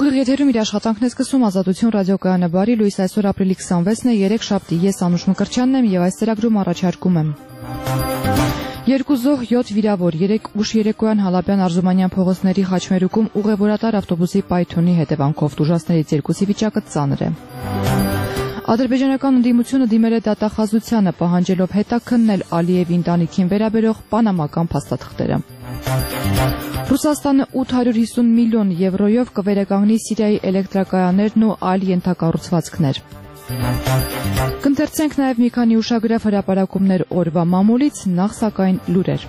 Ուղիղ եթերում իր աշխատանքն է սկսում Ազատություն ռադիոկայանը բարի լույս այսօր ապրիլի 26-ն է 3 շաբթի ես Անուշ Մկրտչյանն եմ եւ այս ծրագրում առաջարկում եմ Երկու զոհ 7 վիրավոր 3 ուշ երեկոյան Հալաբյան Արզումանյան փողոցների խաչմերուկում ուղևորատար ավտոբուսի պայթյունի հետևանքով տուժածներից երկուսի վիճակը ծանր է Ադրբեջանական ընդդիմությունը դիմել է դատախազությանը պահանջելով հետաքննել Ալիևի ընտանիքին վերաբերող պանամական փաստաթղթերը Ռուսաստանը 850 միլիոն եվրոյով կվերականգնի Սիրիայի էլեկտրակայաններն ու այլ ենթակառուցվածքներ Կընթերցենք նաև մի քանի ուշագրավ հրապարակումներ օրվա մամուլից, նախ սակայն լուրեր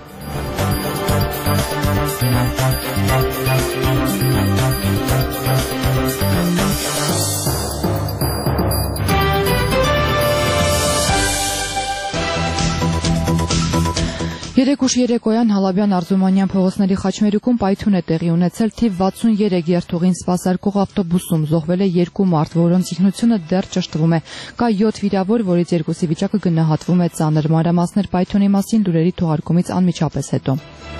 Երեք ուշ երեկոյան Հալաբյան Արզումանյան փողոցների խաչմերուկում պայթյուն է տեղի ունեցել թիվ 63 երթուղին սպասարկող ավտոբուսում զոհվել է 2 մարդ, որոնց ինքնությունը դեռ ճշտվում է։ Կա 7 վիրավոր, որից երկուսի վիճակը գնահատվում է ծանր։ Մանրամասներ պայթյունի մասին լուրերի թողարկումից անմիջապես հետո։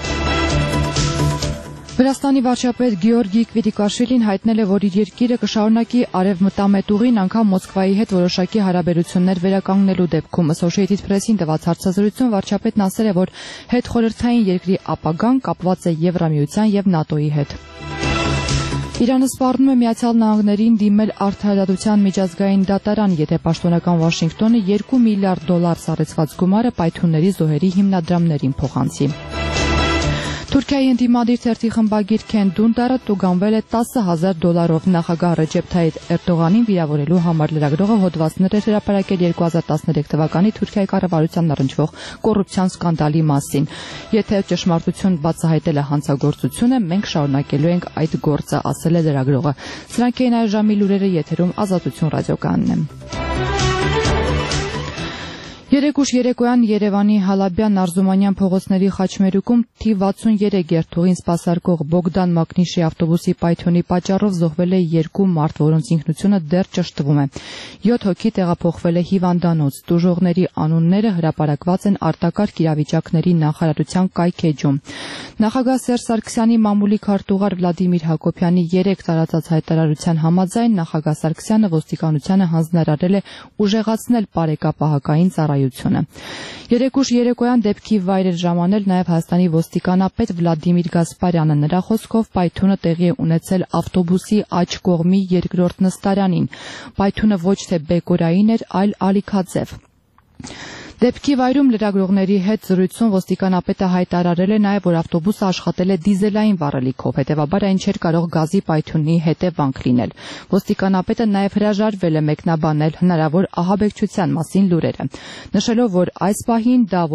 Վրաստանի վարչապետ Գեորգի Կվիրիկաշվիլին հայտնել է, որ իր երկիրը կշարունակի արևմտամետուղին անգամ Մոսկվայի հետ որոշակի հարաբերություններ վերականգնելու դեպքում Associated Press-ին տված հարցազրույցում վարչապետն ասել է, որ հետխորհրդային երկրի ապագան կապված է Եվրամիության եւ ՆԱՏՕ-ի հետ։ Իրանը սպառնում է Միացյալ Նահանգներին դիմել արդարադատության միջազգային դատարան, եթե պաշտոնական Վաշինգտոնը $2 միլիարդ սառեցված գումարը պայթյունների զոհերի հիմնադրամներին փոխանցի։ Թուրքիայի ընդդիմադիր թերթի խմբագիր Քեն Դունդարը տուգանվել է $10,000 նախագահ Ռեջեփ Թայիփ Էրդողանին վիրավորելու համար լրագրողը հոդվածներ էր հրապարակել 2013 թվականի Թուրքիայի կառավարությանն առնչվող կոռուպցիոն սկանդալի մասին։ Եթե ճշմարտություն բացահայտել է հանցագործությունը, մենք շարունակելու ենք այդ գործը, ասել է լրագրողը։ Սրանք էին այս ժամի լուրերը եթերում Ազատություն ռադիոկայանն է։ Երեք ուշ երեկոյան Երևանի Հալաբյան Արզումանյան փողոցների խաչմերուկում թիվ 63 երթուղին սպասարկող Բոգդան Մակնիշի ավտոբուսի պայթյունի պատճառով զոհվել է 2 մարդ, որոնց ինքնությունը դեռ ճշտվում է։ 7 հոգի տեղափոխվել է հիվանդանոց։ Տուժողների անունները հրապարակված են արտակարգ իրավիճակների նախարարության կայքեջում։ Նախագահ Սերժ Սարգսյանի մամուլի քարտուղար Վլադիմիր Հակոբյանի 3 տարածած հայտարարության համաձայն նախագահ Սարգսյանը ոստիկանությանը հանձնարարել է ուժեղացնել պարեկապահակային ծառայությունը։ Երեք ուշ երեկոյան դեպքի վայր էր ժամանել նաև Հայաստանի ոստիկանապետ Վլադիմիր Գասպարյանը։ Նրա խոսքով պայթյունը տեղի է ունեցել ավտոբուսի աջ կողմի երկրորդ նստարանին։ Պայթյունը ոչ թե բեկորային էր, այլ ալիքաձև։ Դեպքի վայրում լրագրողների հետ զրույցում ոստիկանապետը հայտարարել է նաև, որ ավտոբուսը աշխատել է դիզելային վառելիքով, հետևաբար այն չէր կարող գազի պայթյունի հետևանք լինել։ Ոստիկանապետը նաև հրաժարվել է մեկնաբանել հնարավոր ահաբեկչության մասին լուրերը, նշելով, որ այս պահին դա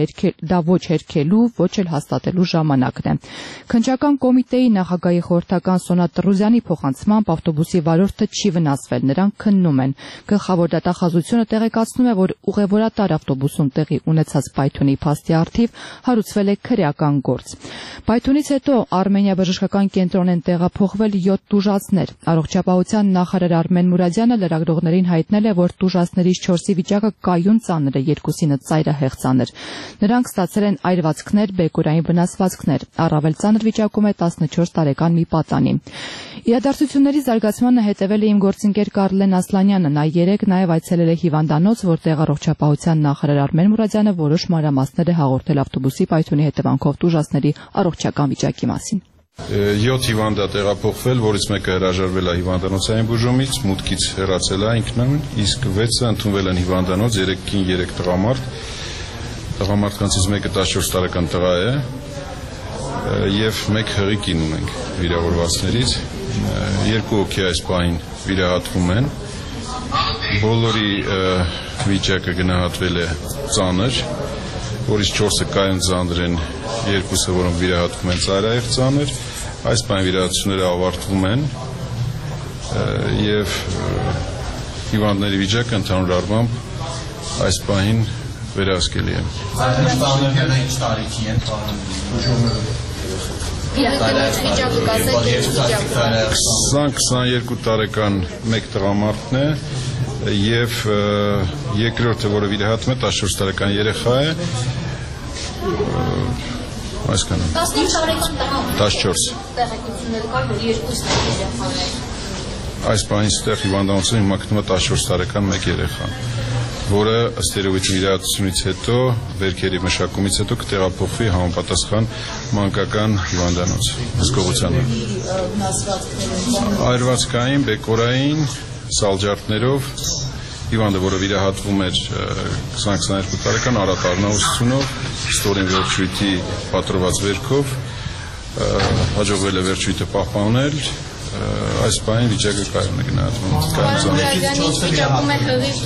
ոչ հերքելու, ոչ էլ հաստատելու ժամանակն է։ Քննչական կոմիտեի նախագահի խորհրդական Սոնա Տրուզյանի փոխանցմամբ ավտոբուսի վարորդը չի վնասվել, նրանք քննում են։ Գլխավոր դատախազությունը տեղեկացնում է, որ ուղևորատար ավտոբուսում տեղի ունեցած պայթյունի փաստի առթիվ հարուցվել է քրեական գործ։ Պայթյունից հետո Արմենիա բժշկական կենտրոն են տեղափոխվել 7 տուժածներ։ Առողջապահության նախարար Արմեն Մուրադյանը լրագրողներին հայտնել է, որ տուժածներից 4-ի վիճակը կայուն ծանր է, 2-ինը ծայրահեղ ծանր։ Նրանք ստացել են այրվածքներ, բեկորային վնասվածքներ։ Առավել ծանր վիճակում է 14 տարեկան մի պատանի։ Իրադարձությունների զարգացմանը հետևել է իմ գործընկեր Կարլեն Ասլանյանը։ Նա երեկ նաև այցելել է հիվանդանոց, որտեղ առողջապահության նախարար Արմեն Մուրադյանը որոշ մանրամասներ է հաղորդել ավտոբուսի պայթյունի հետևանքով տուժածների առողջական վիճակի մասին։ 7 հիվանդ է տեղափոխվել, որից մեկը հրաժարվել է հիվանդանոցային բուժումից, մուտքից հեռացել է ինքնուրույն, իսկ 6-ը ընդունվել են հիվանդանոց, 3 կին, 3 տղամարդ։ Տղամարդկանցից մեկը 14 տարեկան տղա է եւ 1 հղի կին ունենք վիրավորվածներից։ 2 հոգի այս պահին վիրահատվում են։ Բոլորի վիճակը գնահատվել է ծանր, որից 4-ը կայուն ծանր են, 2-ը, որոնք վիրահատվում են ծայրահեղ ծանր, այս պահին վիրահատությունները ավարտվում են եւ հիվանդների վիճակը ընդհանուր առմամբ այս պահին վերահսկելի է։ Ինչ տարիքի են տանում։ 20-22 տարեկան մեկ տղամարդն է եւ երկրորդը, որը վիրահատվում է, 14 տարեկան երեխա է։ Այսքանը։ 15 տարեկան տղա։ 14։ Տեղեկություններ կար, որ երկուսն երեխաներ։ Այս բանից ստեղ հիվանդանոցին հիմա գտնվում է 14 տարեկան մեկ երեխա, որը ըստ երևույթի իրադարձությունից հետո, վերքերի մշակումից հետո կտեղափոխվի համապատասխան մանկական հիվանդանոց հսկողությանը։ Այրվածքային, բեկորային, սալջարդներով հիվանդը, որը վիրահատվում էր 20-22 տարեկան Արարատ Արնաուսությունով, ստորին վերջույթի պատրված վերքով, հաջողվել է վերջույթը պահպանել, այս բանի վիճակը կայուն է գնահատվում։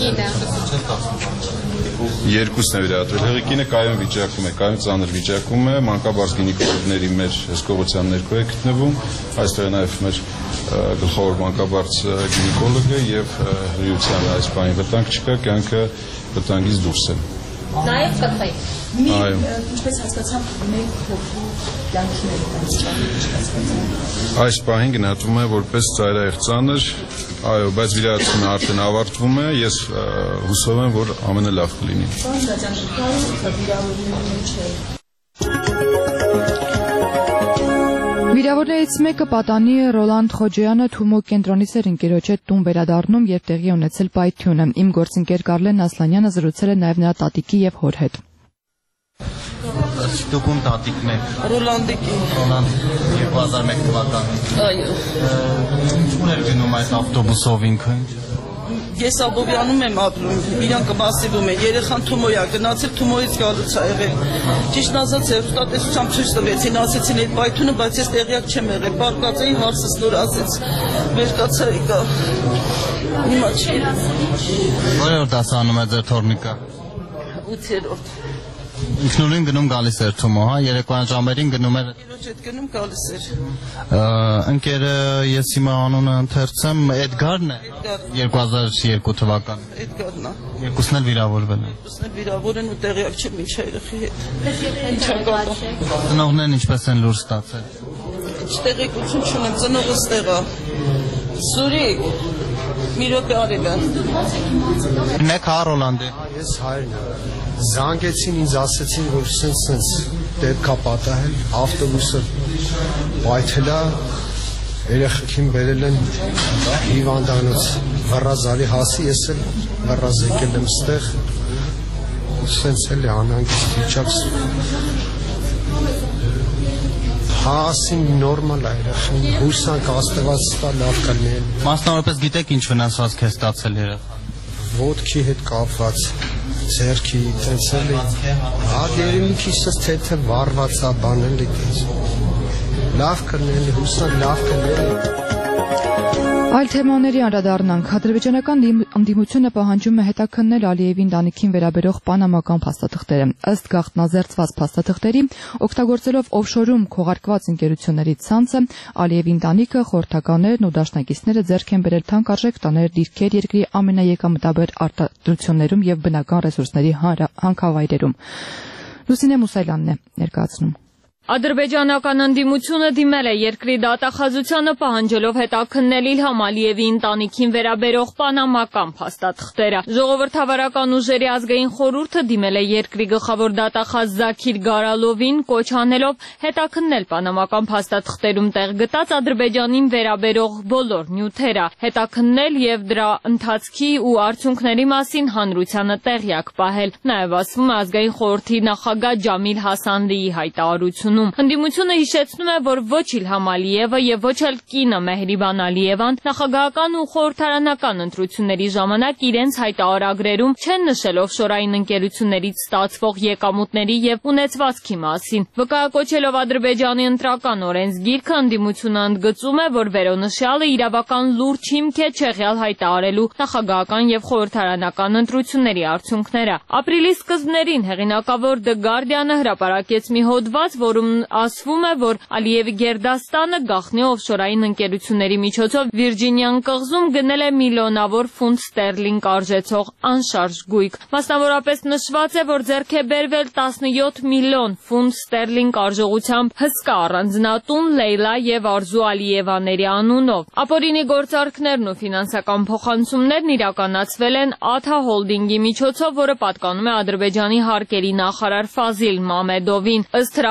Երկուսն է վիրահատվել, հղիկինը կայուն վիճակում է, կայուն ծանր վիճակում է, մանկաբարձ գինեկոլոգների մեր հսկողության ներքո է գտնվում, այստեղ է նաև մեր գլխավոր մանկաբարձ գինեկոլոգը եւ հրիության այս բանի վտանգ չկա, կյանքը վտանգից դուրս է։ Նաև կթայ։ Ինչպես հասկացամ, մեկ հոգու կյանքին է հասկացում։ Այս բանին գնահատվում է որպես ծայրահեղ ծանր, այո, բայց վիրահատությունը արդեն ավարտվում է, ես հուսով եմ, որ ամենը լավ կլինի։ Վիրավորներից մեկը պատանի Ռոլանդ Խոջյանը Թումո կենտրոնից էր ընկերոջ հետ տուն վերադառնում, երբ տեղի ունեցել պայթյունը։ Իմ գործընկեր Կարլեն Ասլանյանը զրուցել է նաև նրա տատիկի եւ հոր հետ։ Դուք ում տատիկն եք։ Ռոլանդիկի։ Ռոլանդ 2001 թվականին։ Այո։ Ինչու՞ն էր գնում այս ավտոբուսով ինքը։ Ես Աբովյանում եմ ապրում, իրանք մասիվում են, երեխան Թումոյ է գնացել, Թումոյից գալուց է եղել։ Ճիշտ ասած հեռուստատեսությամբ ցույց տվեցին, ասեցին այդ պայթյունը, բայց ես տեղյակ չեմ եղել, բարկած էի, հարսս նոր ասեց, վերկացա եկա։ Հիմա չի։ Որևէ դասանում է ձեր թորնիկը։ 8-րդ։ Ինքնուրույն գնում գալիս էր Թումո, հա, երեկոյան ժամերին գնում էր։ Իրոջ հետ գնում գալիս էր։ Ընկերը ես հիմա անունը ընթերցեմ, Էդգարն է։ 2002 թվական։ Էդգարն է։ Երկուսն էլ վիրավորվել են։ Երկուսն էլ վիրավոր են ու տեղյակ չեմ ինչ երեխի հետ։ Ինչ ակա։ Ծնողներն ինչպես են լուր ստացել։ Ինչ տեղեկություն չունեմ, ծնողս տեղա։ Սուրիկ, մի րոպե արել է։ Մեկ հա Ռոլանդի։ Ես հայրն եմ։ Զանգեցին ինձ ասեցին, որ սենց դեպք է պատահել, ավտոբուսը պայթել է, երեխեքին բերել են հիվանդանոց Վռազարի հասի, ես էլ Վռազ եկել եմ ստեղ, սենց էլ է անհանգիստ վիճակ։ Հասին նորմալ է երեխին, հույսանք աստված ստա լավ կլինել։ Մասնավորապես գիտեք ինչ վնասվածք է ստացել երեխան։ Ոտքի հետ կապված, ձեռքի, տենց էլ է, երևի քիչս թե վառված է, բանել է տենց, լավ կլինել, հուսանք լավ կլինել։ Այլ թեմաների անդրադառնանք, ադրբեջանական ընդդիմությունը պահանջում է հետաքննել Ալիևի ընտանիքին վերաբերող պանամական փաստաթղթերը։ Ըստ գաղտնազերծված փաստաթղթերի, օգտագործելով օֆշորում քողարկված ընկերությունների ցանցը, Ալիևի ընտանիքը, խորհրդականներն ու դաշնակիցները ձեռք են բերել թանկարժեք տաներ, դիրքեր երկրի ամենաեկամտաբեր արտադրություններում եւ բնական ռեսուրսների հանքավայրերում։ Լուսինե Մուսայելյանն է ներկայացնում։ Ադրբեջանական ընդդիմությունը դիմել է երկրի դատախազությանը պահանջելով հետաքննել Իլհամ Ալիևի ընտանիքին վերաբերող պանամական փաստաթղթերը։ Ժողովրդավարական ուժերի ազգային խորհուրդը դիմել է երկրի գլխավոր դատախազ Զաքիր Գարալովին կոչ անելով հետաքննել պանամական փաստաթղթերում տեղ գտած Ադրբեջանին վերաբերող բոլոր նյութերը, հետաքննել եւ դրա ընթացքի ու արդյունքների մասին հանրությանը տեղյակ պահել։ Նաեւ ասվում է ազգային խորհրդի նախագահ Ջամիլ Հասանլիի հայտարարությունում։ Ընդդիմությունը հիշեցնում է, որ ոչ Իլհամ Ալիևը եւ ոչ էլ կինը Մեհրիբան Ալիևան նախագահական ու խորհրդարանական ընտրությունների ժամանակ իրենց հայտարարագրերում չեն նշել օֆշորային ընկերություններից ստացվող եկամուտների եւ ունեցվածքի մասին։ Վկայակոչելով Ադրբեջանի ընտրական օրենսգիրքը, ընդդիմությունը ընդգծում է, որ վերոնշյալը իրավական լուրջ հիմք է չեղյալ հայտարարելու նախագահական եւ խորհրդարանական ընտրությունների արդյունքները։ Ապրիլի սկզբներին հեղինակավոր The Guardian-ը հրապարակեց մի հոդված, որում ասվում է, որ Ալիևի Գերդաստանը գաղտնի օֆշորային ընկերությունների միջոցով Վիրջինիան կղզում գնել է միլիոնավոր ֆունտ ստերլինգ արժեցող անշարժ գույք։ Մասնավորապես նշված է, որ ձեռք է բերվել 17 միլիոն ֆունտ ստերլինգ արժողությամբ հսկա առանձնատուն Լեյլա եւ Արզու Ալիևաների անունով։ Ապօրինի գործարքներն ու ֆինանսական փոխանցումներն իրականացվել են Աթա հոլդինգի միջոցով, որը պատկանում է Ադրբեջանի հարկերի նախարար Ֆազիլ Մամեդովին։ Ըստ հրապարակում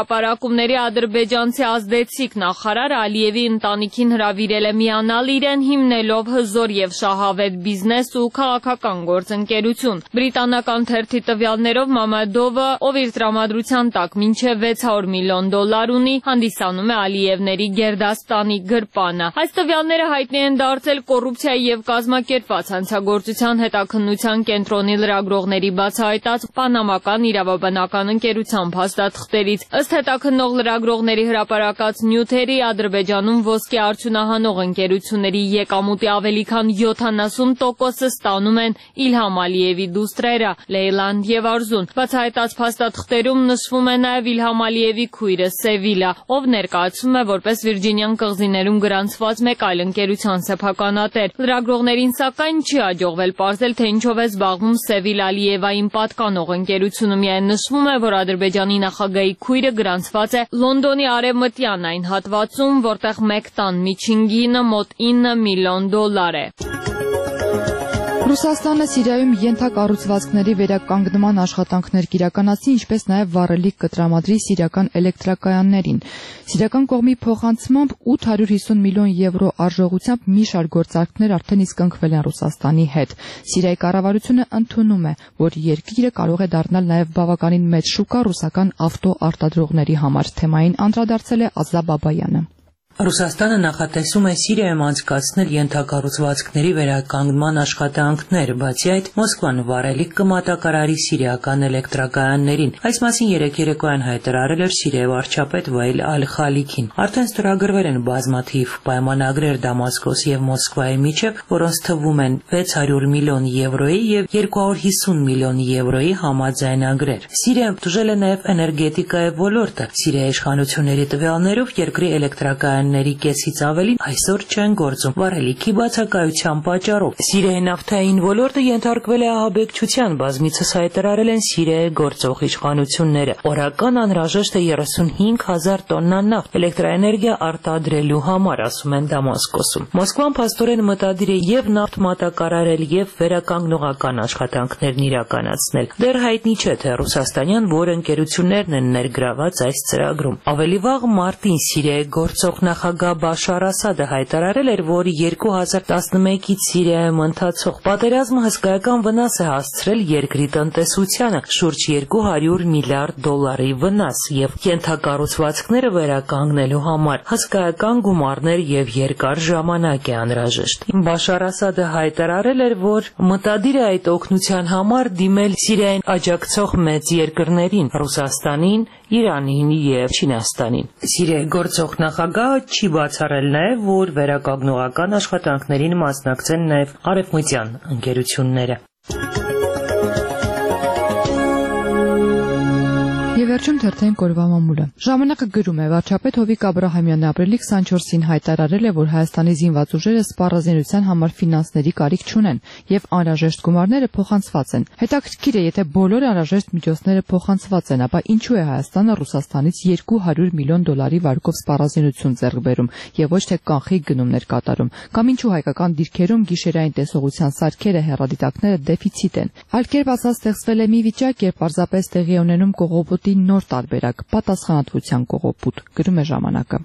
բռնցքումների ադրբեջանցի ազդեցիկ նախարար Ալիևի ընտանիքին հրավիրել է միանալ իրեն, հիմնելով հզոր եւ շահավետ բիզնես ու քաղաքական գործընկերություն։ Բրիտանական թերթի տվյալներով Մամեդովը, ով իր տրամադրության տակ մինչև $600 միլիոն ունի, հանդիսանում է Ալիևների Գերդաստանի գրպանը։ Այս տվյալները հայտնի են դարձել կոռուպցիայի եւ կազմակերպված հանցագործության հետաքննության կենտրոնի լրագրողների բացահայտած պանամական իրավաբանական ընկերության փաստաթղթերից։ Ըստ հետաքննող լրագրողների հրապարակած նյութերի, Ադրբեջանում ոսկե արդյունահանող ընկերությունների եկամուտի ավելի քան 70%-ը ստանում են Իլհամ Ալիևի դուստրերը Լեյլան եւ Արզուն։ Բացահայտած փաստաթղթերում նշվում է նաեւ Իլհամ Ալիևի քույրը Սևիլա, ով ներկայացվում է որպես Վիրջինյան կղզիներում գրանցված մեկ այլ ընկերության սեփականատեր։ Լրագրողներին սակայն չի հաջողվել պարզել, թե ինչով է զբաղվում Սևիլ Ալիևային պատկանող ընկերությունը։ Միայն նշվում է, որ Ադրբեջանի նախագահի քույրը գրանցված է Լոնդոնի արևմտյան այն հատվածում, որտեղ մեկ տան միջին գինը մոտ $9 միլիոն է։ Ռուսաստանը Սիրիայում ենթակառուցվածքների վերականգնման աշխատանքներ կիրականացնի, ինչպես նաև վառելիք կտրամադրի սիրիական էլեկտրակայաններին։ Սիրիական կողմի փոխանցմամբ €850 միլիոն արժողությամբ մի շարք գործարքներ արդեն իսկ ընկվել են Ռուսաստանի հետ։ Սիրիայի կառավարությունը ընդունում է, որ երկիրը կարող է դառնալ նաև բավականին մեծ շուկա ռուսական ավտո արտադրողների համար։ Թեմային անդրադարձել է Ազա Բաբայանը։ Ռուսաստանը նախատեսում է Սիրիայում անցկացնել ենթակառուցվածքների վերականգնման աշխատանքներ, բացի այդ Մոսկվան վառելիք կմատակարարի սիրիական էլեկտրակայաններին։ Այս մասին երեկ երեկոյան հայտարարել էր Սիրիայի վարչապետ Վայել Ալ-Խալիքին։ Արդեն ստորագրվել են բազմաթիվ պայմանագրեր Դամասկոսի եւ Մոսկվայի միջև, որոնց թվում են €600 միլիոն եւ €250 միլիոն համաձայնագրեր։ Սիրիան տուժել է նաեւ էներգետիկայի ոլորտը։ Սիրիայի իշխանությունների տվյալներով երկրի էլեկտրակայանների կեսից ավելին այսօր չեն գործում վառելիքի բացակայության պատճառով։ Սիրիայի նավթային ոլորտը ենթարկվել է ահաբեկչության, բազմիցս հայտարարել են Սիրիայի գործող իշխանությունները։ Օրական անհրաժեշտ է 35,000 տոննա նավթ էլեկտրաէներգիա արտադրելու համար, ասում են Դամասկոսում։ Մոսկվան փաստորեն մտադիր է եւ նավթ մատակարարել եւ վերականգնողական աշխատանքներն իրականացնել։ Դեռ հայտնի չէ, թե ռուսաստանյան որ ընկերություններն են ներգրաված այս ծրագրում։ Ավելի վաղ մարտին Սիրիայի գործող նախագահ Բաշար Ասադը հայտարարել էր, որ 2011-ից Սիրիայում ընթացող պատերազմը հսկայական վնաս է հասցրել երկրի տնտեսությանը, շուրջ $200 միլիարդ վնաս եւ ենթակառուցվածքները վերականգնելու համար հսկայական գումարներ եւ երկար ժամանակ է անհրաժեշտ։ Բաշար Ասադը հայտարարել էր, որ մտադիր է այդ օգնության համար դիմել Սիրիային աջակցող մեծ երկրներին՝ Ռուսաստանին, Իրանին եւ Չինաստանին։ Սիրիայի գործող նախագահը չի բացառել նաեւ, որ վերականգնողական աշխատանքներին մասնակցեն նաեւ արևմտյան ընկերությունները։ Եվ վերջում թերթային կորվա մամուլը։ Ժամանակը գրում է, վարչապետ Հովիկ Աբրահամյանը ապրիլի 24-ին հայտարարել է, որ Հայաստանի զինված ուժերը սպառազինության համար ֆինանսների կարիք չունեն եւ անհրաժեշտ գումարները փոխանցված են։ Հետաքրքիր է, եթե բոլոր անհրաժեշտ միջոցները փոխանցված են, ապա ինչու է Հայաստանը Ռուսաստանից $200 միլիոն վարկով սպառազինություն ձեռք բերում եւ ոչ թե կանխիկ գնումներ կատարում, կամ ինչու հայկական դիրքերում գիշերային տեսողության սարքերը, հեռադիտակները դեֆիցիտ են։ Այլ կերպ ասած, ստեղծվել է մի վիճակ, երբ պարզապես տեղի ունենում կողոպուտի նոր տարբերակ, պատասխանատվության կողոպուտ, գրում է ժամանակը։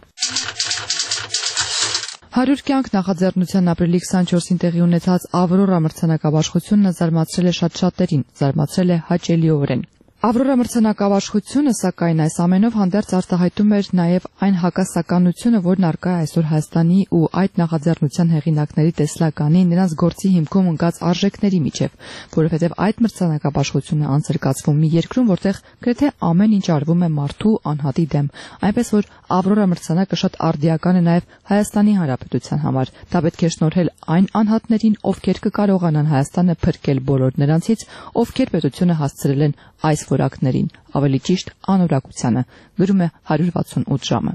100 կյանք նախաձեռնության ապրիլի 24-ին տեղի ունեցած Ավրորա մրցանակաբաշխությունը զարմացրել է շատ շատերին, զարմացրել է հաճելիորեն։ Ավրորա մրցանակաբաշխությունը, սակայն, այս ամենով հանդերձ արտահայտում էր նաև այն հակասականությունը, որն առկա է այսօր Հայաստանի ու այդ նախաձեռնության հեղինակների տեսլականի, նրանց գործի հիմքում ընկած արժեքների միջև, որովհետև այդ մրցանակաբաշխությունը անց էր կացվում մի երկրում, որտեղ գրեթե ամեն ինչ արվում է մարդու անհատի դեմ, այնպես որ Ավրորա մրցանակը շատ արդիական է նաև Հայաստանի Հանրապետության համար։ Դա պետք է շնորհել այն անհատներին, ովքեր կկարողանան Հայաստանը փրկել բոլոր նրանցից, ովքեր պետությունը հասցրել են այս որակներին, ավելի ճիշտ անորակությանը, գրում է 168 ժամը։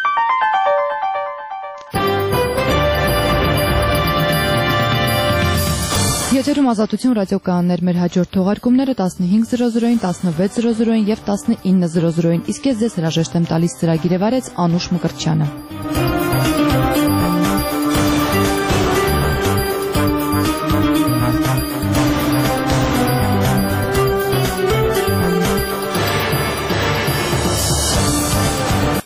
Եթերում Ազատություն ռադիոկայաններ, մեր հաջորդ թողարկումները 15:00-ին, 16:00-ին եւ 19:00-ին, իսկ ես ձեզ հրաժեշտ եմ տալիս ծրագիրը վարեց Անուշ Մկրտչյանը։